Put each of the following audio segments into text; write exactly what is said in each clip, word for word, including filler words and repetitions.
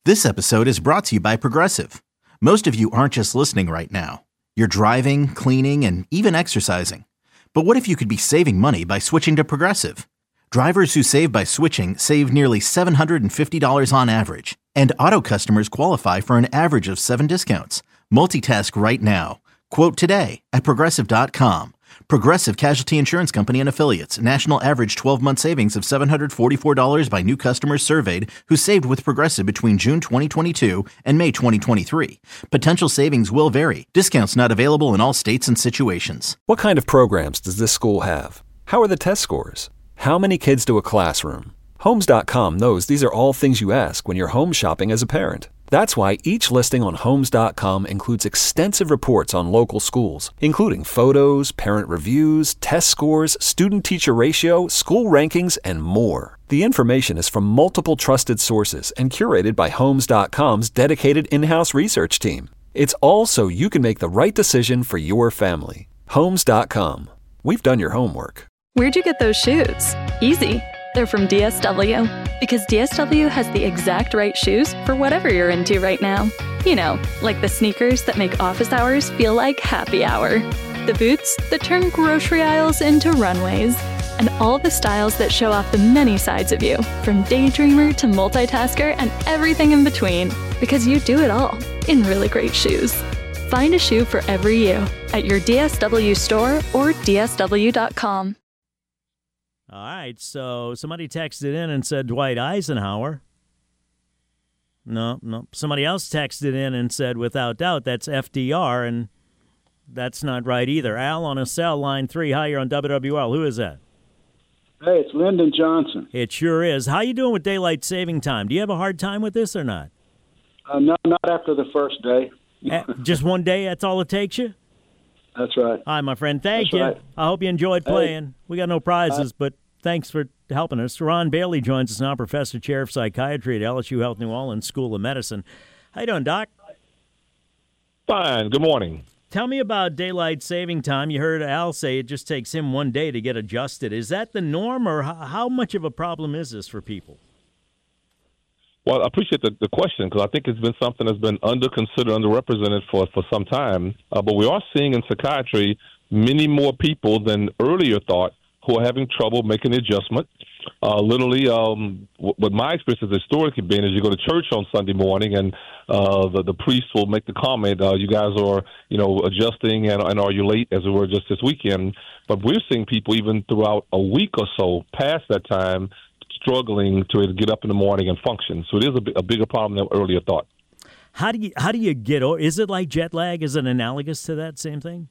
This episode is brought to you by Progressive. Most of you aren't just listening right now. You're driving, cleaning, and even exercising. But what if you could be saving money by switching to Progressive? Drivers who save by switching save nearly seven hundred fifty dollars on average. And auto customers qualify for an average of seven discounts. Multitask right now. Quote today at Progressive dot com. Progressive Casualty Insurance Company and Affiliates. National average twelve-month savings of seven hundred forty-four dollars by new customers surveyed who saved with Progressive between June twenty twenty-two and May twenty twenty-three. Potential savings will vary. Discounts not available in all states and situations. What kind of programs does this school have? How are the test scores? How many kids do a classroom? Homes dot com knows these are all things you ask when you're home shopping as a parent. That's why each listing on Homes dot com includes extensive reports on local schools, including photos, parent reviews, test scores, student-teacher ratio, school rankings, and more. The information is from multiple trusted sources and curated by Homes dot com's dedicated in-house research team. It's all so you can make the right decision for your family. Homes dot com. We've done your homework. Where'd you get those shoes? Easy. They're from D S W. Because D S W has the exact right shoes for whatever you're into right now. You know, like the sneakers that make office hours feel like happy hour. The boots that turn grocery aisles into runways. And all the styles that show off the many sides of you, from daydreamer to multitasker and everything in between. Because you do it all in really great shoes. Find a shoe for every you at your D S W store or D S W dot com. All right, so somebody texted in and said Dwight Eisenhower. No, no. Somebody else texted in and said, without doubt, that's F D R, and that's not right either. Al on a cell, line three. Hi, you're on W W L. Who is that? Hey, it's Lyndon Johnson. It sure is. How you doing with daylight saving time? Do you have a hard time with this or not? Uh, no, not after the first day. uh, just one day, that's all it takes you? That's right. Hi, my friend. Thank That's you. right. I hope you enjoyed playing. Hey. We got no prizes, Uh, but thanks for helping us. Ron Bailey joins us now, Professor Chair of Psychiatry at L S U Health New Orleans School of Medicine. How you doing, Doc? Fine. Good morning. Tell me about daylight saving time. You heard Al say it just takes him one day to get adjusted. Is that the norm, or how, how much of a problem is this for people? Well, I appreciate the, the question because I think it's been something that's been under-considered, underrepresented for, for some time. Uh, but we are seeing in psychiatry many more people than earlier thought who are having trouble making the adjustment. Uh, literally, um, w- what my experience has historically been is you go to church on Sunday morning and uh, the, the priest will make the comment, uh, you guys are, you know, adjusting and, and are you late, as we were just this weekend. But we're seeing people even throughout a week or so past that time struggling to get up in the morning and function. So it is a, b- a bigger problem than earlier thought. How do you how do you get over? Is it like jet lag? Is it analogous to that same thing?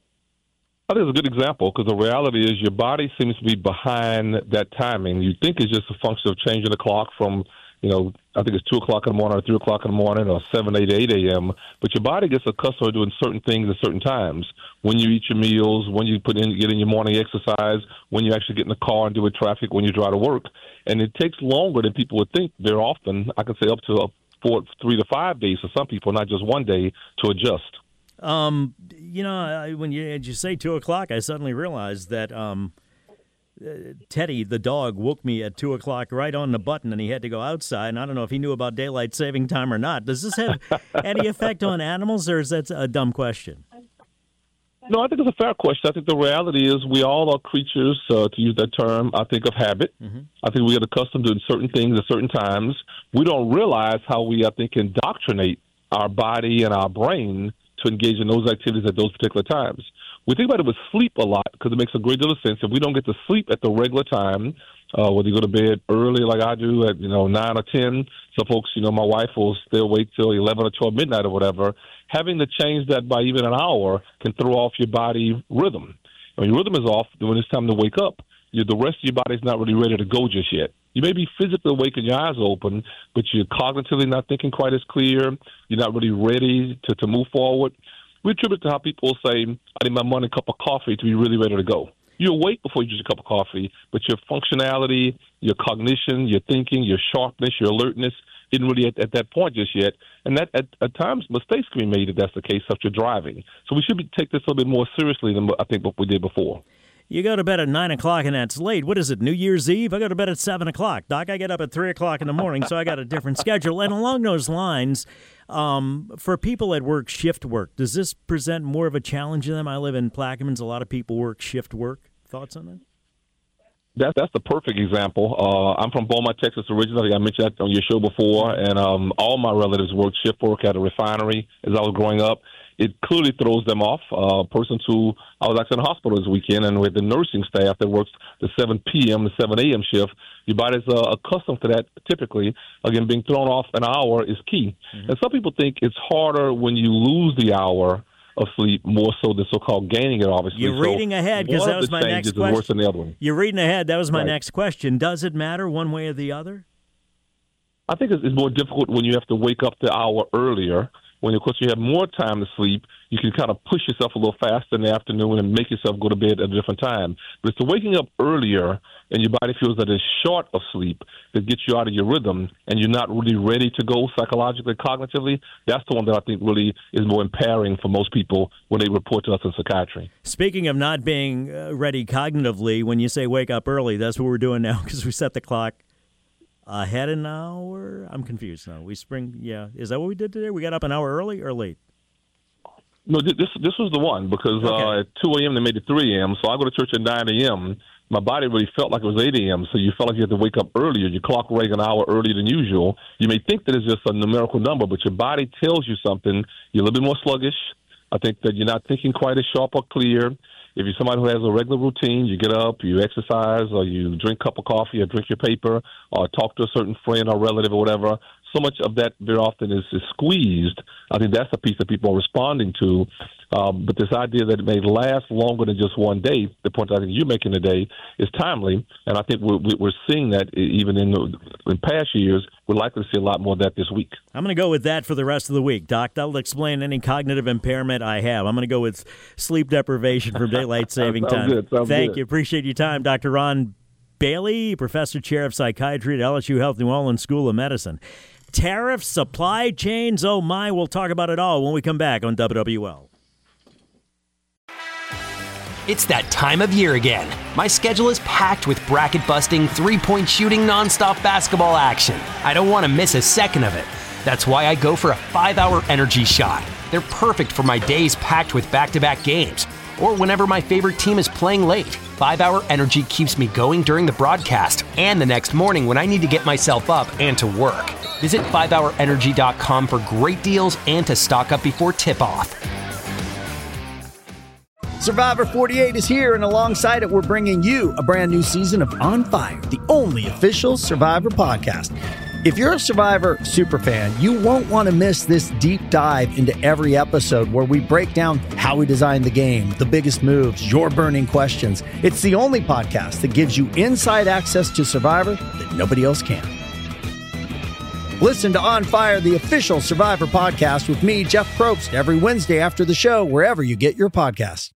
I think it's a good example because the reality is your body seems to be behind that timing. You think it's just a function of changing the clock from, you know, I think it's two o'clock in the morning or three o'clock in the morning or seven, eight, eight a.m. But your body gets accustomed to doing certain things at certain times. When you eat your meals, when you put in, get in your morning exercise, when you actually get in the car and deal with traffic, when you drive to work. And it takes longer than people would think. Very often, I can say up to four, three to five days for some people, not just one day, to adjust. Um, you know, I- when you, as you say two o'clock, I suddenly realized that um, uh, Teddy, the dog, woke me at two o'clock right on the button, and he had to go outside. And I don't know if he knew about daylight saving time or not. Does this have any effect on animals, or is that a dumb question? No, I think it's a fair question. I think the reality is we all are creatures, uh, to use that term, I think, of habit. Mm-hmm. I think we get accustomed to doing certain things at certain times. We don't realize how we, I think, indoctrinate our body and our brain to engage in those activities at those particular times. We think about it with sleep a lot because it makes a great deal of sense. If we don't get to sleep at the regular time, uh, whether you go to bed early like I do at, you know, nine or ten, some folks, you know, my wife will stay awake till eleven or twelve midnight or whatever, having to change that by even an hour can throw off your body rhythm. When your rhythm is off, when it's time to wake up, you, the rest of your body's not really ready to go just yet. You may be physically awake and your eyes open, but you're cognitively not thinking quite as clear. You're not really ready to, to move forward. We attribute it to how people say, I need my morning cup of coffee to be really ready to go. You're awake before you drink a cup of coffee, but your functionality, your cognition, your thinking, your sharpness, your alertness isn't really at, at that point just yet. And that at, at times mistakes can be made if that's the case, such as driving. So we should be, take this a little bit more seriously than I think what we did before. You go to bed at nine o'clock and that's late. What is it, New Year's Eve? I go to bed at seven o'clock. Doc, I get up at three o'clock in the morning, so I got a different schedule. And along those lines, um, for people that work shift work, does this present more of a challenge to them? I live in Plaquemines. A lot of people work shift work. Thoughts on that? That, that's the perfect example. Uh, I'm from Beaumont, Texas originally. I mentioned that on your show before, and um, all my relatives worked shift work at a refinery as I was growing up. It clearly throws them off. Uh, persons who, I was actually in the hospital this weekend, and with the nursing staff that works the seven p.m. to seven a.m. shift, your body's uh, accustomed to that typically. Again, being thrown off an hour is key. Mm-hmm. And some people think it's harder when you lose the hour of sleep, more so than so-called gaining it, obviously. You're reading so ahead, because that was my next question. Worse than the other one. You're reading ahead. That was my right. next question. Does it matter one way or the other? I think it's, it's more difficult when you have to wake up the hour earlier. When, of course, you have more time to sleep, you can kind of push yourself a little faster in the afternoon and make yourself go to bed at a different time. But it's the waking up earlier and your body feels that it's short of sleep that gets you out of your rhythm and you're not really ready to go psychologically, cognitively. That's the one that I think really is more impairing for most people when they report to us in psychiatry. Speaking of not being uh, ready cognitively, when you say wake up early, that's what we're doing now because we set the clock ahead an hour? I'm confused now. We spring, yeah. Is that what we did today? We got up an hour early or late? No, this this was the one because okay. uh, at two a.m. they made it three a.m. So I go to church at nine a.m. My body really felt like it was eight a.m. So you felt like you had to wake up earlier. Your clock rang an hour earlier than usual. You may think that it's just a numerical number, but your body tells you something. You're a little bit more sluggish. I think that you're not thinking quite as sharp or clear. If you're somebody who has a regular routine, you get up, you exercise, or you drink a cup of coffee or drink your paper or talk to a certain friend or relative or whatever, so much of that very often is, is squeezed. I think that's the piece that people are responding to. Um, but this idea that it may last longer than just one day, the point I think you're making today, is timely. And I think we're, we're seeing that even in, the, in past years. We're likely to see a lot more of that this week. I'm going to go with that for the rest of the week, Doc. That'll explain any cognitive impairment I have. I'm going to go with sleep deprivation from daylight saving time. Good, Thank good. you. Appreciate your time, Doctor Ron Bailey, Professor Chair of Psychiatry at L S U Health New Orleans School of Medicine. Tariffs, supply chains, oh my, we'll talk about it all when we come back on W W L. It's that time of year again. My schedule is packed with bracket-busting, three-point shooting, nonstop basketball action. I don't want to miss a second of it. That's why I go for a five-hour energy shot. They're perfect for my days packed with back-to-back games, or whenever my favorite team is playing late. five-hour energy keeps me going during the broadcast and the next morning when I need to get myself up and to work. Visit five hour energy dot com for great deals and to stock up before tip-off. Survivor forty-eight is here, and alongside it, we're bringing you a brand new season of On Fire, the only official Survivor podcast. If you're a Survivor superfan, you won't want to miss this deep dive into every episode where we break down how we designed the game, the biggest moves, your burning questions. It's the only podcast that gives you inside access to Survivor that nobody else can. Listen to On Fire, the official Survivor podcast with me, Jeff Probst, every Wednesday after the show, wherever you get your podcasts.